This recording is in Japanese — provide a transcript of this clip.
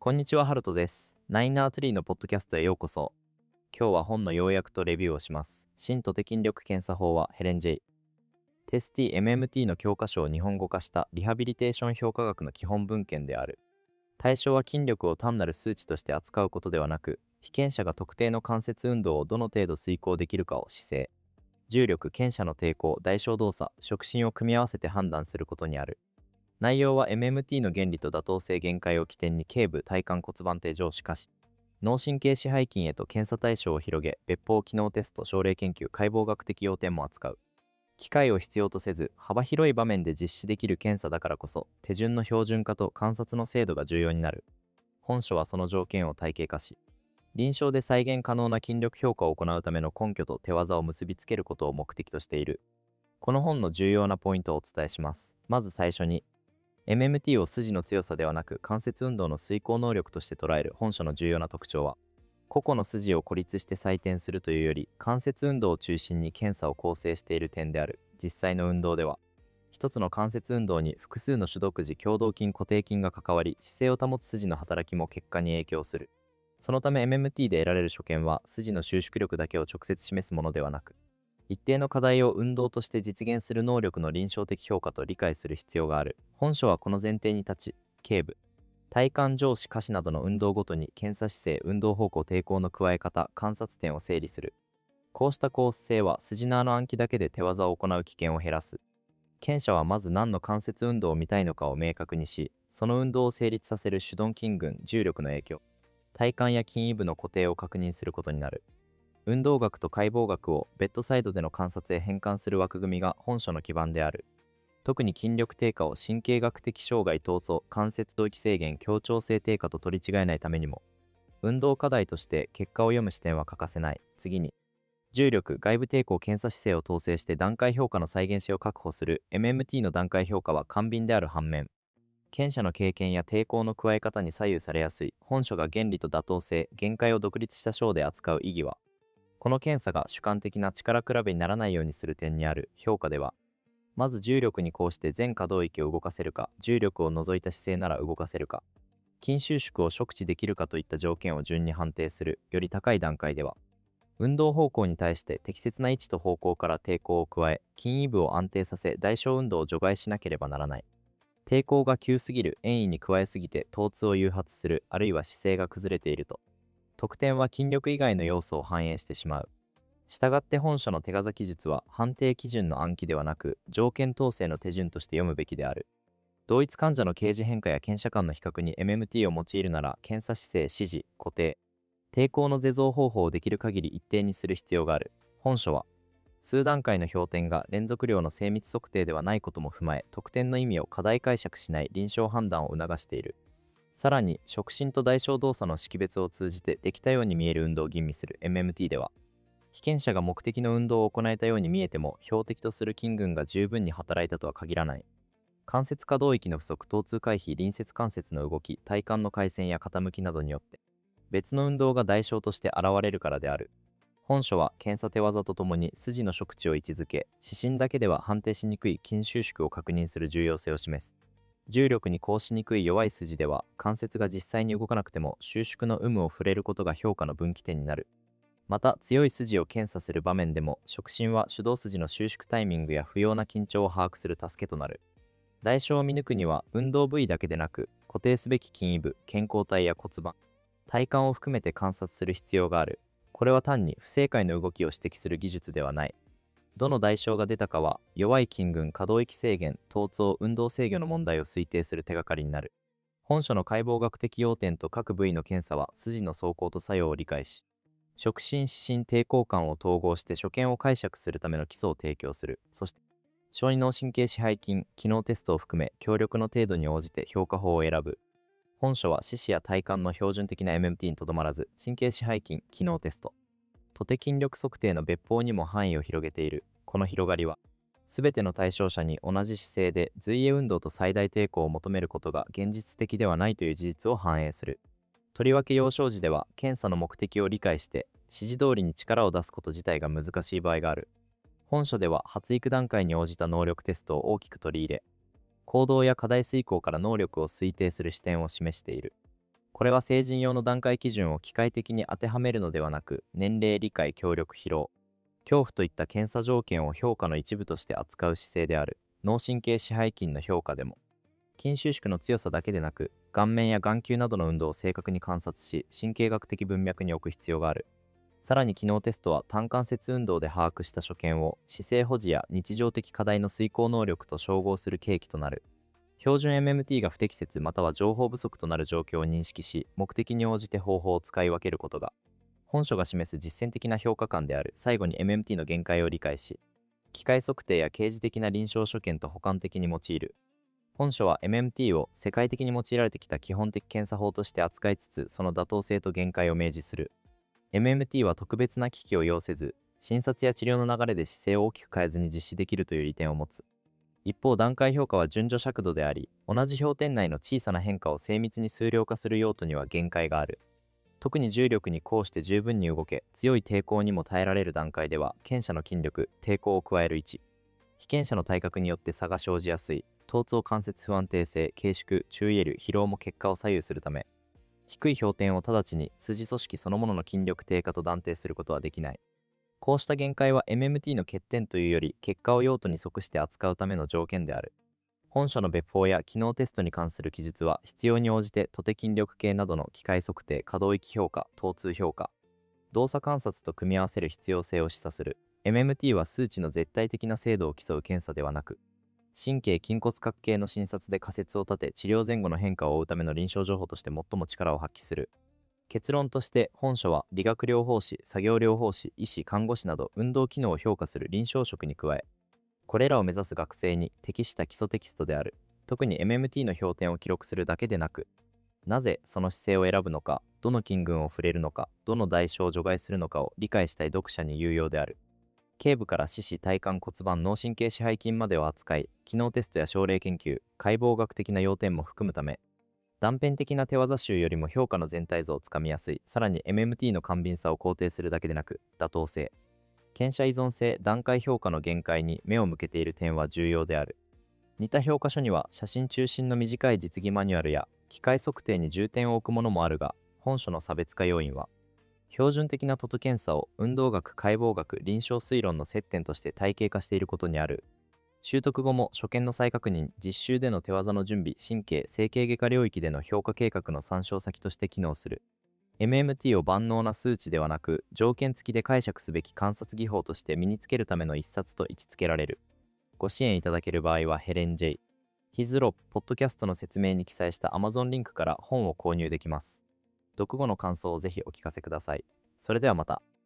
こんにちは、ハルトです。ナインアーツリーのポッドキャストへようこそ。今日は本の要約とレビューをします。新トテ筋力検査法はヘレン・ジェイ。テスティ MMT の教科書を日本語化したリハビリテーション評価学の基本文献である。対象は筋力を単なる数値として扱うことではなく、被験者が特定の関節運動をどの程度遂行できるかを姿勢、重力、検者の抵抗、代償動作、触診を組み合わせて判断することにある。内容は MMT の原理と妥当性限界を起点に頸部、体幹骨盤底上肢下肢、脳神経支配筋へと検査対象を広げ、別法機能テスト、症例研究、解剖学的要点も扱う。機械を必要とせず、幅広い場面で実施できる検査だからこそ、手順の標準化と観察の精度が重要になる。本書はその条件を体系化し、臨床で再現可能な筋力評価を行うための根拠と手技を結びつけることを目的としている。この本の重要なポイントをお伝えします。まず最初に、MMT を筋の強さではなく関節運動の遂行能力として捉える本書の重要な特徴は、個々の筋を孤立して採点するというより、関節運動を中心に検査を構成している点である。実際の運動では、一つの関節運動に複数の主読筋、共同筋、固定筋が関わり、姿勢を保つ筋の働きも結果に影響する。そのため MMT で得られる所見は、筋の収縮力だけを直接示すものではなく、一定の課題を運動として実現する能力の臨床的評価と理解する必要がある。本書はこの前提に立ち、頸部、体幹上肢下肢などの運動ごとに検査姿勢、運動方向、抵抗の加え方、観察点を整理する。こうした構成は筋縄の暗記だけで手技を行う危険を減らす。検査はまず何の関節運動を見たいのかを明確にし、その運動を成立させる主鈍筋群、重力の影響、体幹や筋位部の固定を確認することになる。運動学と解剖学をベッドサイドでの観察へ変換する枠組みが本書の基盤である。特に筋力低下を神経学的障害等々、関節同期制限、協調性低下と取り違えないためにも、運動課題として結果を読む視点は欠かせない。次に、重力、外部抵抗検査姿勢を統制して段階評価の再現性を確保する MMT の段階評価は簡便である反面、検査の経験や抵抗の加え方に左右されやすい。本書が原理と妥当性、限界を独立した章で扱う意義は、この検査が主観的な力比べにならないようにする点にある。評価では、まず重力にこうして全可動域を動かせるか、重力を除いた姿勢なら動かせるか、筋収縮を触知できるかといった条件を順に判定する。より高い段階では、運動方向に対して適切な位置と方向から抵抗を加え、筋位部を安定させ、代償運動を除外しなければならない。抵抗が急すぎる、遠位に加えすぎて疼痛を誘発する、あるいは姿勢が崩れていると、得点は筋力以外の要素を反映してしまう。したがって本書の手技記述は判定基準の暗記ではなく、条件統制の手順として読むべきである。同一患者の形状変化や検査間の比較に MMT を用いるなら、検査姿勢、指示、固定、抵抗の是増方法をできる限り一定にする必要がある。本書は、数段階の評点が連続量の精密測定ではないことも踏まえ、得点の意味を過大解釈しない臨床判断を促している。さらに、触診と代償動作の識別を通じてできたように見える運動を吟味する MMT では、被験者が目的の運動を行えたように見えても、標的とする筋群が十分に働いたとは限らない。関節可動域の不足、疼痛回避、隣接関節の動き、体幹の回旋や傾きなどによって、別の運動が代償として現れるからである。本書は検査手技とともに筋の触知を位置づけ、指針だけでは判定しにくい筋収縮を確認する重要性を示す。重力にこうしにくい弱い筋では、関節が実際に動かなくても収縮の有無を触れることが評価の分岐点になる。また、強い筋を検査する場面でも、触診は手動筋の収縮タイミングや不要な緊張を把握する助けとなる。代償を見抜くには、運動部位だけでなく、固定すべき筋位部、健康体や骨盤、体幹を含めて観察する必要がある。これは単に不正解の動きを指摘する技術ではない。どの代償が出たかは、弱い筋群、可動域制限、疼痛、運動制御の問題を推定する手がかりになる。本書の解剖学的要点と各部位の検査は、筋の走行と作用を理解し、触診、指針、抵抗感を統合して所見を解釈するための基礎を提供する。そして、小児脳神経支配筋、機能テストを含め、協力の程度に応じて評価法を選ぶ。本書は四肢や体幹の標準的な MMT にとどまらず、神経支配筋、機能テスト、トテ筋力測定の別法にも範囲を広げている。この広がりは、すべての対象者に同じ姿勢で随意運動と最大抵抗を求めることが現実的ではないという事実を反映する。とりわけ幼少時では、検査の目的を理解して、指示通りに力を出すこと自体が難しい場合がある。本書では、発育段階に応じた能力テストを大きく取り入れ、行動や課題遂行から能力を推定する視点を示している。 これは成人用の段階基準を機械的に当てはめるのではなく、年齢、理解、協力、疲労、恐怖といった検査条件を評価の一部として扱う姿勢である。脳神経支配筋の評価でも、筋収縮の強さだけでなく、顔面や眼球などの運動を正確に観察し、神経学的文脈に置く必要がある。さらに機能テストは単関節運動で把握した所見を姿勢保持や日常的課題の遂行能力と照合する契機となる。標準 MMT が不適切または情報不足となる状況を認識し、目的に応じて方法を使い分けることが、本書が示す実践的な評価観である。最後に MMT の限界を理解し、機械測定や刑事的な臨床所見と補完的に用いる。本書は MMT を世界的に用いられてきた基本的検査法として扱いつつ、その妥当性と限界を明示する。MMT は特別な機器を要せず、診察や治療の流れで姿勢を大きく変えずに実施できるという利点を持つ。一方、段階評価は順序尺度であり、同じ標点内の小さな変化を精密に数量化する用途には限界がある。特に重力に抗して十分に動け、強い抵抗にも耐えられる段階では、検査の筋力、抵抗を加える位置、被験者の体格によって差が生じやすい、疼痛関節不安定性、軽縮、注意疲労も結果を左右するため、低い標点を直ちに筋組織そのものの筋力低下と断定することはできない。こうした限界は MMT の欠点というより、結果を用途に即して扱うための条件である。本書の別法や機能テストに関する記述は、必要に応じてトテ筋力計などの機械測定、可動域評価、疼痛評価、動作観察と組み合わせる必要性を示唆する。MMT は数値の絶対的な精度を競う検査ではなく、神経筋骨格系の診察で仮説を立て、治療前後の変化を追うための臨床情報として最も力を発揮する。結論として、本書は理学療法士、作業療法士、医師、看護師など運動機能を評価する臨床職に加え、これらを目指す学生に適した基礎テキストである。特に MMT の評点を記録するだけでなく、なぜその姿勢を選ぶのか、どの筋群を触れるのか、どの代償を除外するのかを理解したい読者に有用である。頸部から四肢、体幹、骨盤、脳神経支配筋までを扱い、機能テストや症例研究、解剖学的な要点も含むため、断片的な手技集よりも評価の全体像をつかみやすい。さらに MMT の簡便さを肯定するだけでなく、妥当性、検査依存性、段階評価の限界に目を向けている点は重要である。似た評価書には写真中心の短い実技マニュアルや機械測定に重点を置くものもあるが、本書の差別化要因は、標準的なトト検査を運動学、解剖学、臨床推論の接点として体系化していることにある。習得後も所見の再確認、実習での手技の準備、神経、整形外科領域での評価計画の参照先として機能する。MMT を万能な数値ではなく、条件付きで解釈すべき観察技法として身につけるための一冊と位置づけられる。ご支援いただける場合はヘレン J、ヒズロ、ポッドキャストの説明に記載した Amazon リンクから本を購入できます。読後の感想をぜひお聞かせください。それではまた。